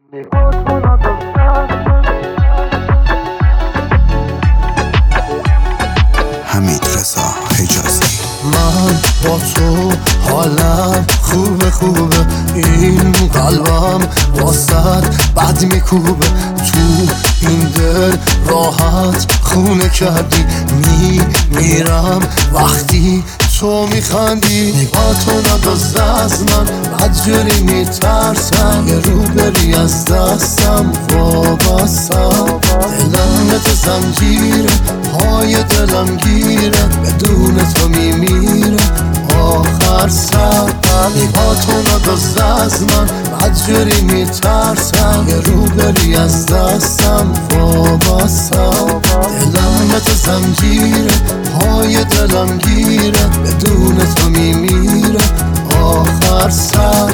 حمیدرضا حجازی. من با تو حالم خوبه این قلبم واسد بد میکوبه تو این دل راحت خونه کردی میرم وقتی تو میخندی نگاه تو ندازده از من بدجوری میترسم یه رو بری از دستم وابستم دلم مثل زنجیره پای دلم گیره بدون تو میمیره آخر سر نگاه تو ندازده از من بدجوری میترسم یه رو بری از دستم وابستم دلم مثل زنجیره پای دلم گیره بدون تو میمیره آخر سر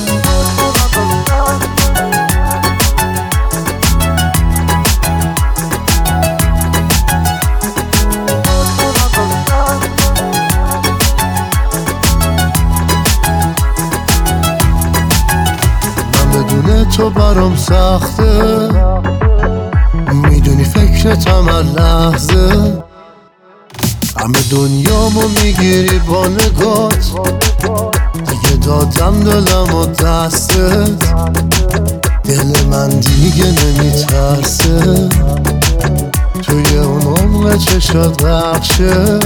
بدون تو برام سخته میدونی فکرتم هر لحظه همه دنیامو میگیری با نگات دیگه دادم دلم و دستت دل من دیگه نمیترسه توی اون عمق چشات غرقشه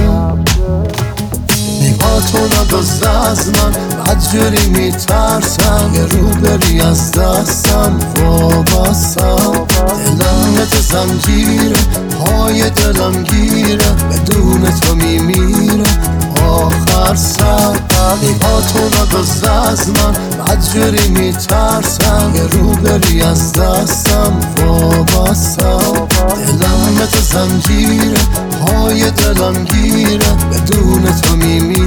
نگاه تو ندازده از من بدجوری میترسم یه رو بری از دستم وابستم دلم مثل زنجیره پای دلم گیره بدون تو میمیره آخر سر نگاه تو ندازده از من بدجوری میترسم یه رو بری از دستم وابستم دلم مثل زنجیره پای دلم گیره بدون تو میمیره